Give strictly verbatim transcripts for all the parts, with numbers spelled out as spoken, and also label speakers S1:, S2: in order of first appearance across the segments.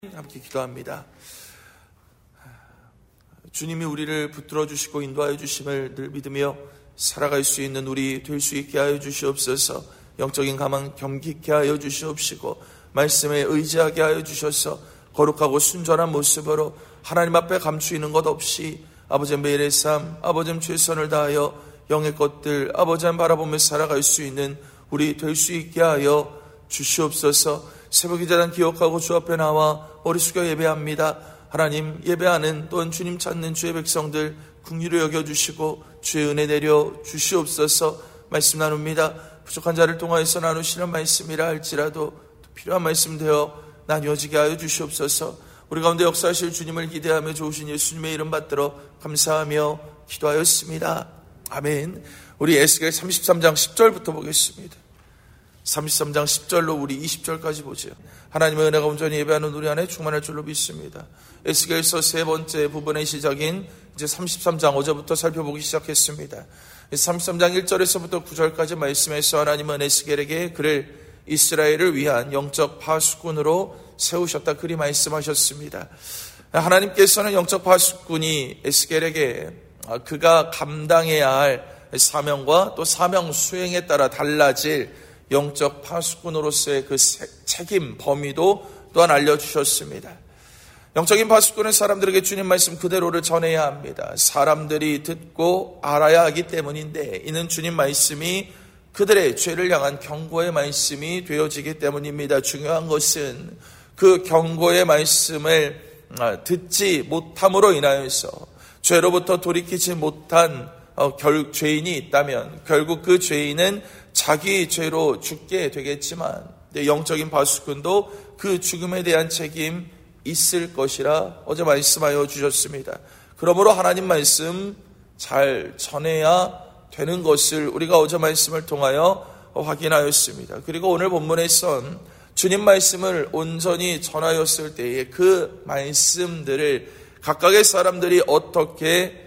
S1: 함께 기도합니다. 주님이 우리를 붙들어 주시고 인도하여 주심을 늘 믿으며 살아갈 수 있는 우리 될 수 있게 하여 주시옵소서. 영적인 가망 겸기케 하여 주시옵시고 말씀에 의지하게 하여 주셔서 거룩하고 순전한 모습으로 하나님 앞에 감추이는 것 없이 아버지 매일의 삶, 아버지 최선을 다하여 영의 것들 아버지 바라보며 살아갈 수 있는 우리 될 수 있게 하여 주시옵소서. 새벽 이자단 기억하고 주 앞에 나와 머리 숙여 예배합니다. 하나님, 예배하는 또한 주님 찾는 주의 백성들 긍휼히 여겨주시고 주의 은혜 내려 주시옵소서. 말씀 나눕니다. 부족한 자를 통하여서 나누시는 말씀이라 할지라도 필요한 말씀 되어 나뉘어지게 하여 주시옵소서. 우리 가운데 역사하실 주님을 기대하며 좋으신 예수님의 이름 받들어 감사하며 기도하였습니다. 아멘. 우리 에스겔 삼십삼 장 십 절부터 보겠습니다. 삼십삼 장 십 절로 우리 이십 절까지 보죠. 하나님의 은혜가 온전히 예배하는 우리 안에 충만할 줄로 믿습니다. 에스겔서 세 번째 부분의 시작인 이제 삼십삼 장 오 절부터 살펴보기 시작했습니다. 삼십삼 장 일 절에서부터 구 절까지 말씀에서 하나님은 에스겔에게 그를 이스라엘을 위한 영적 파수꾼으로 세우셨다 그리 말씀하셨습니다. 하나님께서는 영적 파수꾼이 에스겔에게 그가 감당해야 할 사명과 또 사명 수행에 따라 달라질 영적 파수꾼으로서의 그 책임 범위도 또한 알려주셨습니다. 영적인 파수꾼은 사람들에게 주님 말씀 그대로를 전해야 합니다. 사람들이 듣고 알아야 하기 때문인데 이는 주님 말씀이 그들의 죄를 향한 경고의 말씀이 되어지기 때문입니다. 중요한 것은 그 경고의 말씀을 듣지 못함으로 인하여서 죄로부터 돌이키지 못한 죄인이 있다면 결국 그 죄인은 자기 죄로 죽게 되겠지만 영적인 파수꾼도 그 죽음에 대한 책임 있을 것이라 어제 말씀하여 주셨습니다. 그러므로 하나님 말씀 잘 전해야 되는 것을 우리가 어제 말씀을 통하여 확인하였습니다. 그리고 오늘 본문에선 주님 말씀을 온전히 전하였을 때에 그 말씀들을 각각의 사람들이 어떻게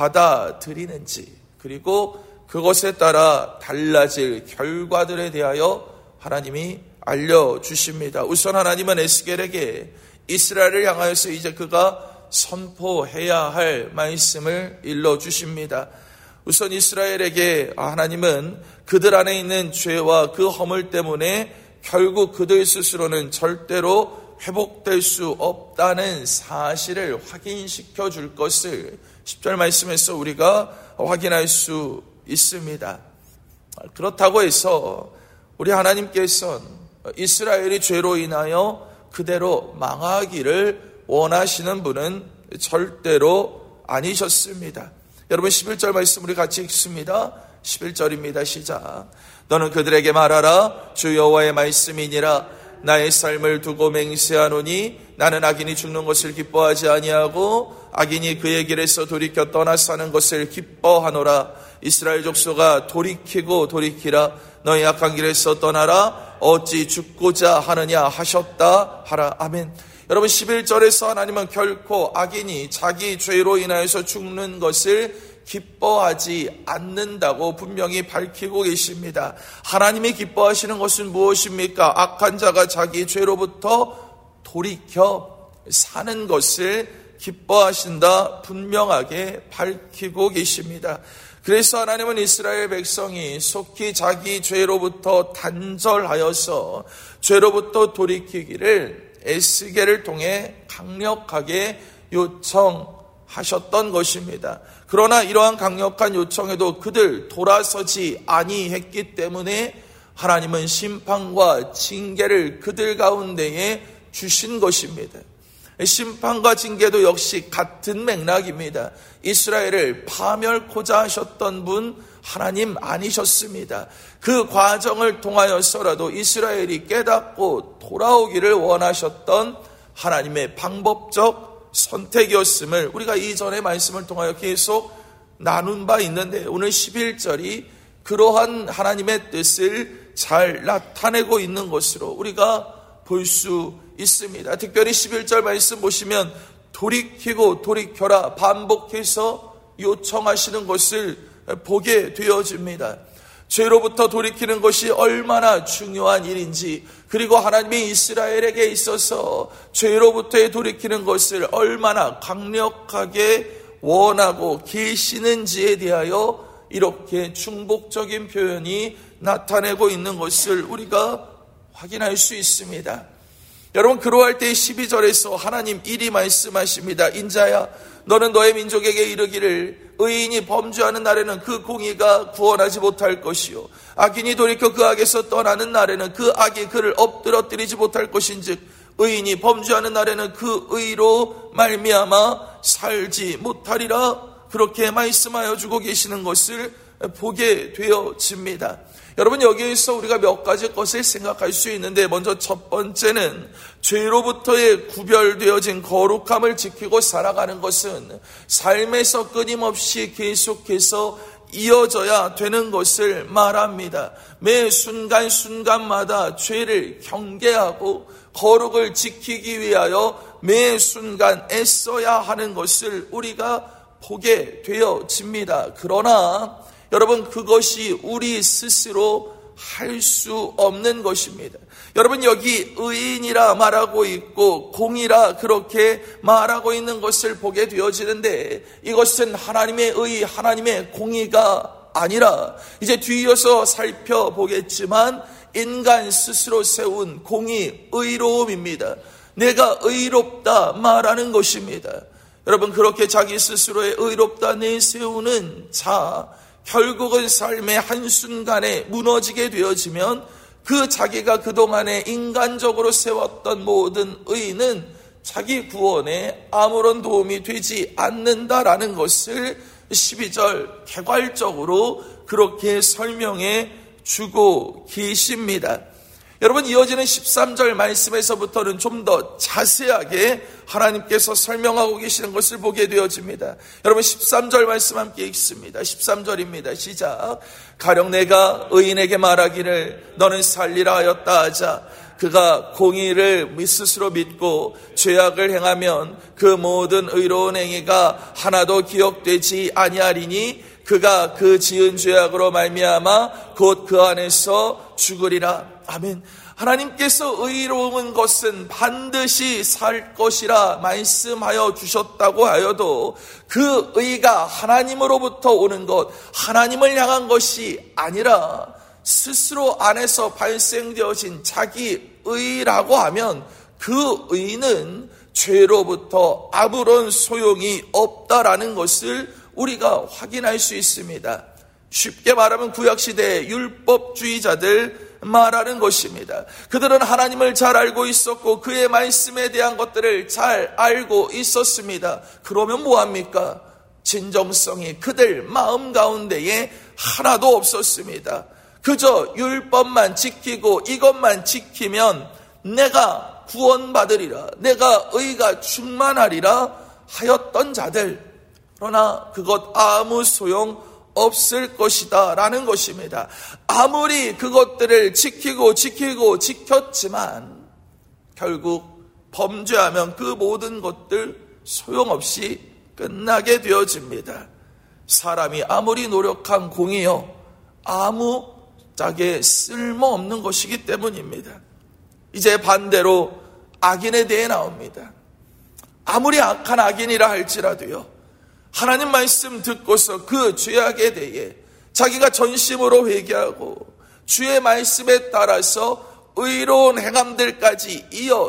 S1: 받아들이는지 그리고 그것에 따라 달라질 결과들에 대하여 하나님이 알려주십니다. 우선 하나님은 에스겔에게 이스라엘을 향하여서 이제 그가 선포해야 할 말씀을 일러주십니다. 우선 이스라엘에게 하나님은 그들 안에 있는 죄와 그 허물 때문에 결국 그들 스스로는 절대로 회복될 수 없다는 사실을 확인시켜 줄 것을 십 절 말씀에서 우리가 확인할 수 있습니다. 그렇다고 해서 우리 하나님께서는 이스라엘이 죄로 인하여 그대로 망하기를 원하시는 분은 절대로 아니셨습니다. 여러분 십일 절 말씀 우리 같이 읽습니다. 십일 절입니다. 시작. 너는 그들에게 말하라. 주 여호와의 말씀이니라. 나의 삶을 두고 맹세하노니 나는 악인이 죽는 것을 기뻐하지 아니하고 악인이 그의 길에서 돌이켜 떠나 사는 것을 기뻐하노라. 이스라엘 족속아 돌이키고 돌이키라. 너희 악한 길에서 떠나라. 어찌 죽고자 하느냐 하셨다 하라. 아멘. 여러분 십일 절에서 하나님은 결코 악인이 자기 죄로 인하여서 죽는 것을 기뻐하지 않는다고 분명히 밝히고 계십니다. 하나님이 기뻐하시는 것은 무엇입니까? 악한 자가 자기 죄로부터 돌이켜 사는 것을 기뻐하신다 분명하게 밝히고 계십니다. 그래서 하나님은 이스라엘 백성이 속히 자기 죄로부터 단절하여서 죄로부터 돌이키기를 에스겔을 통해 강력하게 요청하셨던 것입니다. 그러나 이러한 강력한 요청에도 그들 돌아서지 아니했기 때문에 하나님은 심판과 징계를 그들 가운데에 주신 것입니다. 심판과 징계도 역시 같은 맥락입니다. 이스라엘을 파멸코자 하셨던 분 하나님 아니셨습니다. 그 과정을 통하여서라도 이스라엘이 깨닫고 돌아오기를 원하셨던 하나님의 방법적 선택이었음을 우리가 이전의 말씀을 통하여 계속 나눈 바 있는데 오늘 십일 절이 그러한 하나님의 뜻을 잘 나타내고 있는 것으로 우리가 볼 수 있습니다. 특별히 십일 절 말씀 보시면 돌이키고 돌이켜라 반복해서 요청하시는 것을 보게 되어집니다. 죄로부터 돌이키는 것이 얼마나 중요한 일인지, 그리고 하나님이 이스라엘에게 있어서 죄로부터의 돌이키는 것을 얼마나 강력하게 원하고 계시는지에 대하여 이렇게 충복적인 표현이 나타내고 있는 것을 우리가 확인할 수 있습니다. 여러분, 그러할 때 십이 절에서 하나님 이리 말씀하십니다. 인자야, 너는 너의 민족에게 이르기를 의인이 범죄하는 날에는 그 공의가 구원하지 못할 것이요 악인이 돌이켜 그 악에서 떠나는 날에는 그 악이 그를 엎드러뜨리지 못할 것인즉 의인이 범죄하는 날에는 그 의로 말미암아 살지 못하리라. 그렇게 말씀하여 주고 계시는 것을 보게 되어집니다. 여러분, 여기에서 우리가 몇 가지 것을 생각할 수 있는데, 먼저 첫 번째는 죄로부터의 구별되어진 거룩함을 지키고 살아가는 것은 삶에서 끊임없이 계속해서 이어져야 되는 것을 말합니다. 매 순간순간마다 죄를 경계하고 거룩을 지키기 위하여 매 순간 애써야 하는 것을 우리가 보게 되어집니다. 그러나 여러분, 그것이 우리 스스로 할 수 없는 것입니다. 여러분, 여기 의인이라 말하고 있고 공이라 그렇게 말하고 있는 것을 보게 되어지는데, 이것은 하나님의 의, 하나님의 공의가 아니라 이제 뒤이어서 살펴보겠지만 인간 스스로 세운 공의, 의로움입니다. 내가 의롭다 말하는 것입니다. 여러분, 그렇게 자기 스스로의 의롭다 내세우는 자, 결국은 삶의 한순간에 무너지게 되어지면 그 자기가 그동안에 인간적으로 세웠던 모든 의는 자기 구원에 아무런 도움이 되지 않는다라는 것을 십이 절 개괄적으로 그렇게 설명해 주고 계십니다. 여러분, 이어지는 십삼 절 말씀에서부터는 좀 더 자세하게 하나님께서 설명하고 계시는 것을 보게 되어집니다. 여러분, 십삼 절 말씀 함께 읽습니다. 십삼 절입니다. 시작. 가령 내가 의인에게 말하기를 너는 살리라 하였다 하자 그가 공의를 스스로 믿고 죄악을 행하면 그 모든 의로운 행위가 하나도 기억되지 아니하리니 그가 그 지은 죄악으로 말미암아 곧 그 안에서 죽으리라. 아멘. 하나님께서 의로운 것은 반드시 살 것이라 말씀하여 주셨다고 하여도 그 의가 하나님으로부터 오는 것, 하나님을 향한 것이 아니라 스스로 안에서 발생되어진 자기 의라고 하면 그 의는 죄로부터 아무런 소용이 없다라는 것을 우리가 확인할 수 있습니다. 쉽게 말하면 구약시대의 율법주의자들 말하는 것입니다. 그들은 하나님을 잘 알고 있었고 그의 말씀에 대한 것들을 잘 알고 있었습니다. 그러면 뭐합니까? 진정성이 그들 마음 가운데에 하나도 없었습니다. 그저 율법만 지키고 이것만 지키면 내가 구원받으리라, 내가 의가 충만하리라 하였던 자들. 그러나 그것 아무 소용 없을 것이다 라는 것입니다. 아무리 그것들을 지키고 지키고 지켰지만 결국 범죄하면 그 모든 것들 소용없이 끝나게 되어집니다. 사람이 아무리 노력한 공이요 아무 짝에 쓸모없는 것이기 때문입니다. 이제 반대로 악인에 대해 나옵니다. 아무리 악한 악인이라 할지라도요, 하나님 말씀 듣고서 그 죄악에 대해 자기가 전심으로 회개하고 주의 말씀에 따라서 의로운 행함들까지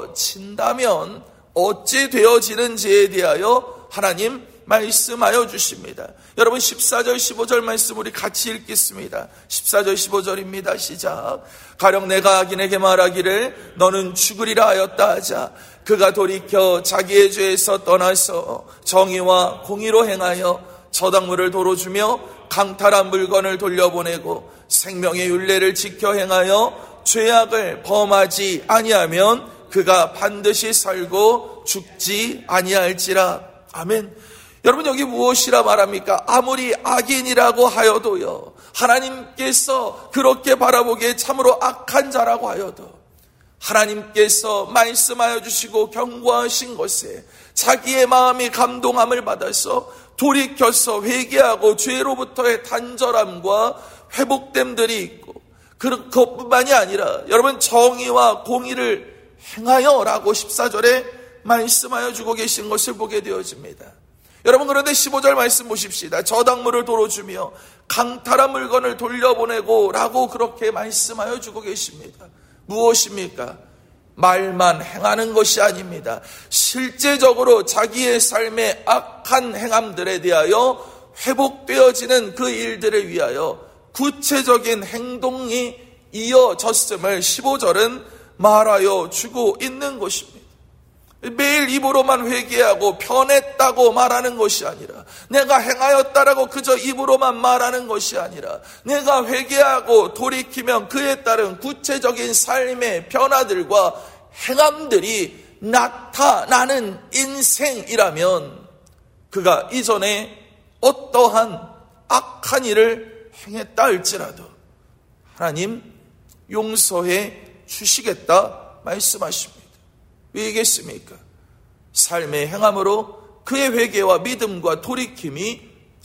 S1: 이어진다면 어찌 되어지는지에 대하여 하나님 말씀하여 주십니다. 여러분, 십사 절 십오 절 말씀 우리 같이 읽겠습니다. 십사 절 십오 절입니다. 시작. 가령 내가 악인에게 말하기를 너는 죽으리라 하였다 하자 그가 돌이켜 자기의 죄에서 떠나서 정의와 공의로 행하여 저당물을 도로 주며 강탈한 물건을 돌려보내고 생명의 율례를 지켜 행하여 죄악을 범하지 아니하면 그가 반드시 살고 죽지 아니할지라. 아멘. 여러분, 여기 무엇이라 말합니까? 아무리 악인이라고 하여도요, 하나님께서 그렇게 바라보기에 참으로 악한 자라고 하여도 하나님께서 말씀하여 주시고 경고하신 것에 자기의 마음이 감동함을 받아서 돌이켜서 회개하고 죄로부터의 단절함과 회복됨들이 있고, 그것뿐만이 아니라 여러분 정의와 공의를 행하여 라고 십사 절에 말씀하여 주고 계신 것을 보게 되어집니다. 여러분, 그런데 십오 절 말씀 보십시다. 저당물을 도로 주며 강탈한 물건을 돌려보내고 라고 그렇게 말씀하여 주고 계십니다. 무엇입니까? 말만 행하는 것이 아닙니다. 실제적으로 자기의 삶의 악한 행함들에 대하여 회복되어지는 그 일들을 위하여 구체적인 행동이 이어졌음을 십오 절은 말하여 주고 있는 것입니다. 매일 입으로만 회개하고 변했다고 말하는 것이 아니라, 내가 행하였다라고 그저 입으로만 말하는 것이 아니라, 내가 회개하고 돌이키면 그에 따른 구체적인 삶의 변화들과 행함들이 나타나는 인생이라면, 그가 이전에 어떠한 악한 일을 행했다 할지라도 하나님 용서해 주시겠다 말씀하십니다. 왜겠습니까? 삶의 행함으로 그의 회개와 믿음과 돌이킴이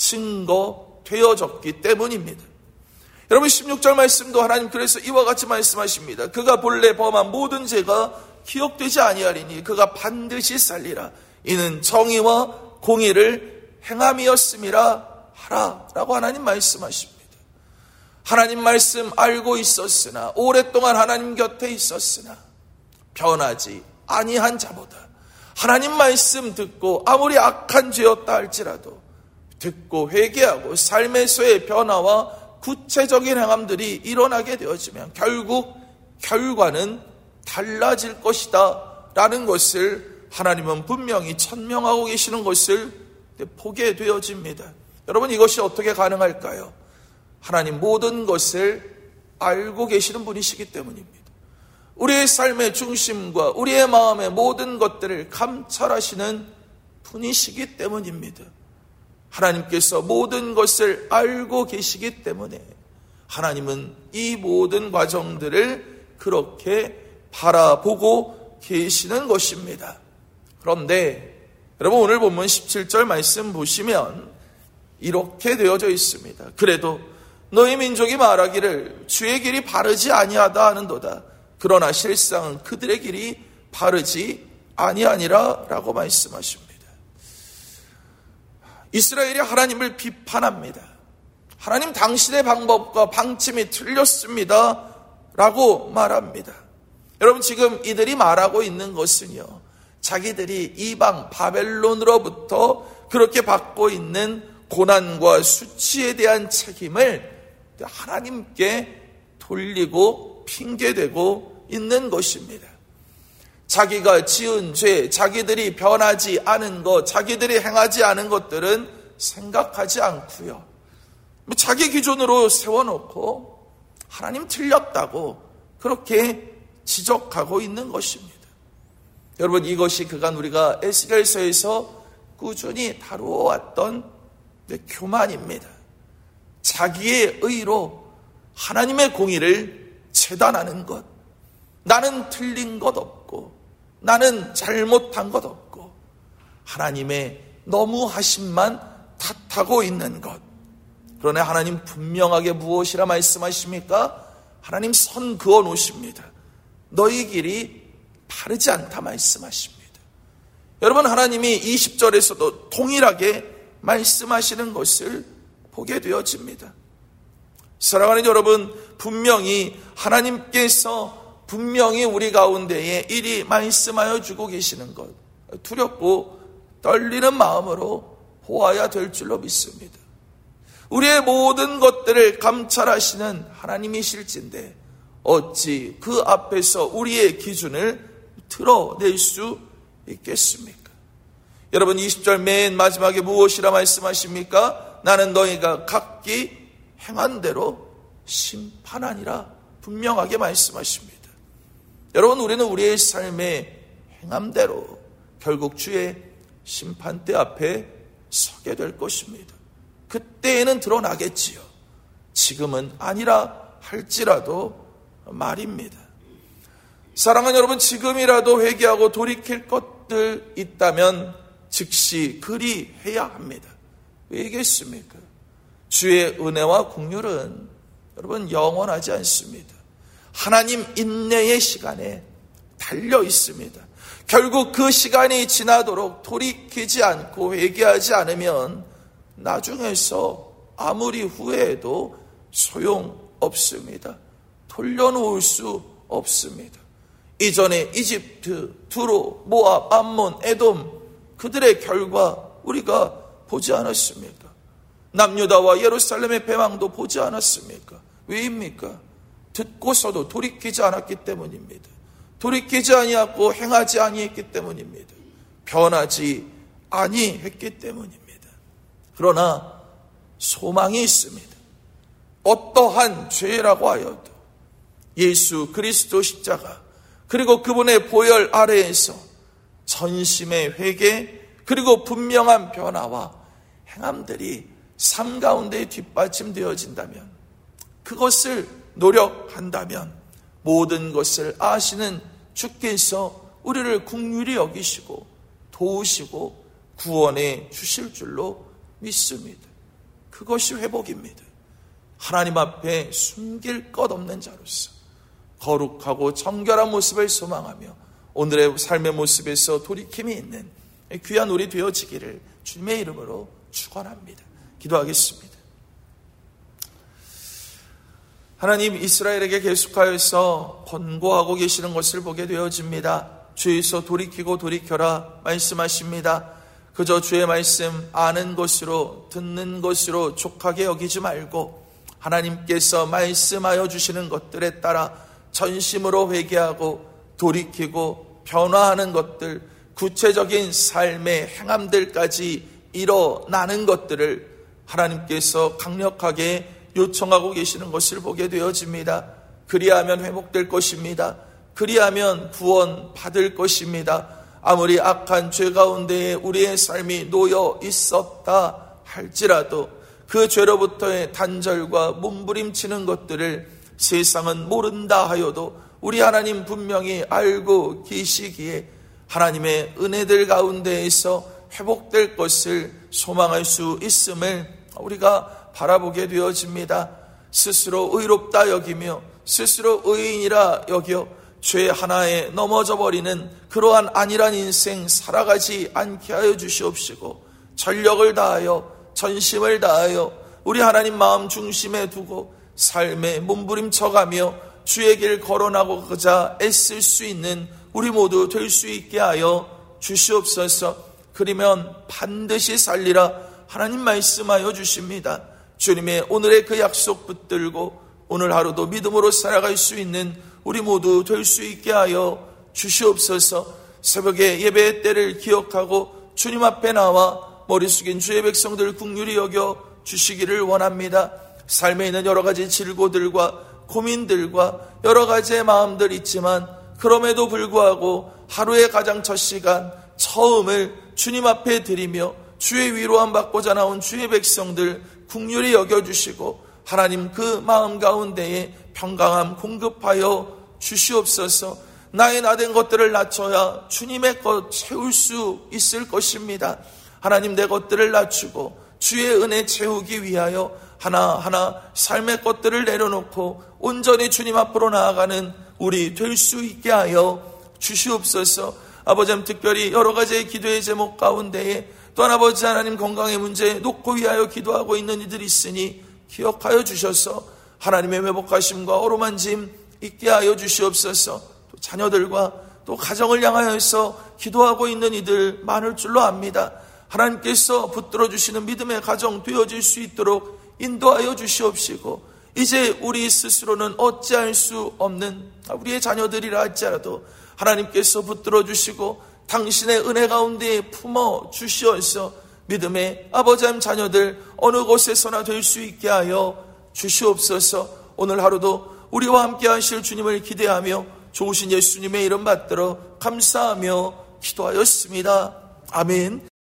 S1: 증거되어졌기 때문입니다. 여러분, 십육 절 말씀도 하나님 그래서 이와 같이 말씀하십니다. 그가 본래 범한 모든 죄가 기억되지 아니하리니 그가 반드시 살리라. 이는 정의와 공의를 행함이었음이라 하라 라고 하나님 말씀하십니다. 하나님 말씀 알고 있었으나, 오랫동안 하나님 곁에 있었으나 변하지 아니한 자보다 하나님 말씀 듣고 아무리 악한 죄였다 할지라도 듣고 회개하고 삶에서의 변화와 구체적인 행함들이 일어나게 되어지면 결국 결과는 달라질 것이다 라는 것을 하나님은 분명히 천명하고 계시는 것을 보게 되어집니다. 여러분, 이것이 어떻게 가능할까요? 하나님 모든 것을 알고 계시는 분이시기 때문입니다. 우리의 삶의 중심과 우리의 마음의 모든 것들을 감찰하시는 분이시기 때문입니다. 하나님께서 모든 것을 알고 계시기 때문에 하나님은 이 모든 과정들을 그렇게 바라보고 계시는 것입니다. 그런데 여러분, 오늘 본문 십칠 절 말씀 보시면 이렇게 되어져 있습니다. 그래도 너희 민족이 말하기를 주의 길이 바르지 아니하다 하는도다. 그러나 실상은 그들의 길이 바르지 아니하니라 라고 말씀하십니다. 이스라엘이 하나님을 비판합니다. 하나님 당신의 방법과 방침이 틀렸습니다 라고 말합니다. 여러분, 지금 이들이 말하고 있는 것은요, 자기들이 이방 바벨론으로부터 그렇게 받고 있는 고난과 수치에 대한 책임을 하나님께 돌리고 핑계대고 있는 것입니다. 자기가 지은 죄, 자기들이 변하지 않은 것, 자기들이 행하지 않은 것들은 생각하지 않고요, 자기 기준으로 세워놓고 하나님 틀렸다고 그렇게 지적하고 있는 것입니다. 여러분, 이것이 그간 우리가 에스겔서에서 꾸준히 다루어왔던 교만입니다. 자기의 의로 하나님의 공의를 재단하는 것, 나는 틀린 것 없고 나는 잘못한 것 없고 하나님의 너무하심만 탓하고 있는 것. 그러나 하나님 분명하게 무엇이라 말씀하십니까? 하나님 선 그어 놓으십니다. 너희 길이 바르지 않다 말씀하십니다. 여러분, 하나님이 이십 절에서도 동일하게 말씀하시는 것을 보게 되어집니다. 사랑하는 여러분, 분명히 하나님께서 분명히 우리 가운데에 이리 말씀하여 주고 계시는 것, 두렵고 떨리는 마음으로 보아야 될 줄로 믿습니다. 우리의 모든 것들을 감찰하시는 하나님이실진데 어찌 그 앞에서 우리의 기준을 드러낼 수 있겠습니까? 여러분, 이십 절 맨 마지막에 무엇이라 말씀하십니까? 나는 너희가 각기 행한 대로 심판하니라 분명하게 말씀하십니다. 여러분, 우리는 우리의 삶의 행함대로 결국 주의 심판대 앞에 서게 될 것입니다. 그때에는 드러나겠지요. 지금은 아니라 할지라도 말입니다. 사랑하는 여러분, 지금이라도 회개하고 돌이킬 것들 있다면 즉시 그리해야 합니다. 왜겠습니까? 주의 은혜와 긍휼은 여러분 영원하지 않습니다. 하나님 인내의 시간에 달려 있습니다. 결국 그 시간이 지나도록 돌이키지 않고 회개하지 않으면 나중에서 아무리 후회해도 소용없습니다. 돌려놓을 수 없습니다. 이전에 이집트, 두로, 모압, 암몬, 에돔 그들의 결과 우리가 보지 않았습니까? 남유다와 예루살렘의 패망도 보지 않았습니까? 왜입니까? 듣고서도 돌이키지 않았기 때문입니다. 돌이키지 아니하고 행하지 아니했기 때문입니다. 변하지 아니했기 때문입니다. 그러나 소망이 있습니다. 어떠한 죄라고 하여도 예수 그리스도 십자가 그리고 그분의 보혈 아래에서 전심의 회개 그리고 분명한 변화와 행함들이 삶 가운데 뒷받침되어진다면, 그것을 노력한다면 모든 것을 아시는 주께서 우리를 긍휼히 여기시고 도우시고 구원해 주실 줄로 믿습니다. 그것이 회복입니다. 하나님 앞에 숨길 것 없는 자로서 거룩하고 정결한 모습을 소망하며 오늘의 삶의 모습에서 돌이킴이 있는 귀한 우리 되어지기를 주님의 이름으로 축원합니다. 기도하겠습니다. 하나님, 이스라엘에게 계속하여서 권고하고 계시는 것을 보게 되어집니다. 주에서 돌이키고 돌이켜라 말씀하십니다. 그저 주의 말씀 아는 것으로 듣는 것으로 족하게 여기지 말고 하나님께서 말씀하여 주시는 것들에 따라 전심으로 회개하고 돌이키고 변화하는 것들, 구체적인 삶의 행함들까지 일어나는 것들을 하나님께서 강력하게 요청하고 계시는 것을 보게 되어집니다. 그리하면 회복될 것입니다. 그리하면 구원 받을 것입니다. 아무리 악한 죄 가운데에 우리의 삶이 놓여 있었다 할지라도 그 죄로부터의 단절과 몸부림치는 것들을 세상은 모른다 하여도 우리 하나님 분명히 알고 계시기에 하나님의 은혜들 가운데에서 회복될 것을 소망할 수 있음을 우리가 바라보게 되어집니다. 스스로 의롭다 여기며 스스로 의인이라 여겨 죄 하나에 넘어져 버리는 그러한 안일한 인생 살아가지 않게 하여 주시옵시고, 전력을 다하여 전심을 다하여 우리 하나님 마음 중심에 두고 삶에 몸부림쳐가며 주의 길 거론하고자 애쓸 수 있는 우리 모두 될 수 있게 하여 주시옵소서. 그러면 반드시 살리라 하나님 말씀하여 주십니다. 주님의 오늘의 그 약속 붙들고 오늘 하루도 믿음으로 살아갈 수 있는 우리 모두 될 수 있게 하여 주시옵소서. 새벽에 예배의 때를 기억하고 주님 앞에 나와 머리 숙인 주의 백성들 긍휼히 여겨 주시기를 원합니다. 삶에 있는 여러 가지 질고들과 고민들과 여러 가지의 마음들 있지만 그럼에도 불구하고 하루의 가장 첫 시간 처음을 주님 앞에 드리며 주의 위로함 받고자 나온 주의 백성들 긍휼히 여겨주시고 하나님 그 마음 가운데에 평강함 공급하여 주시옵소서. 나의 나된 것들을 낮춰야 주님의 것 채울 수 있을 것입니다. 하나님, 내 것들을 낮추고 주의 은혜 채우기 위하여 하나하나 삶의 것들을 내려놓고 온전히 주님 앞으로 나아가는 우리 될 수 있게 하여 주시옵소서. 아버지, 특별히 여러 가지의 기도의 제목 가운데에 또한 아버지 하나님 건강의 문제 놓고 위하여 기도하고 있는 이들이 있으니 기억하여 주셔서 하나님의 회복하심과 어루만짐 있게 하여 주시옵소서. 또 자녀들과 또 가정을 향하여서 기도하고 있는 이들 많을 줄로 압니다. 하나님께서 붙들어 주시는 믿음의 가정 되어질 수 있도록 인도하여 주시옵시고, 이제 우리 스스로는 어찌할 수 없는 우리의 자녀들이라 할지라도 하나님께서 붙들어 주시고 당신의 은혜 가운데 품어 주시어서 믿음의 아버지 하나님 자녀들 어느 곳에서나 될 수 있게 하여 주시옵소서. 오늘 하루도 우리와 함께 하실 주님을 기대하며 좋으신 예수님의 이름 받들어 감사하며 기도하였습니다. 아멘.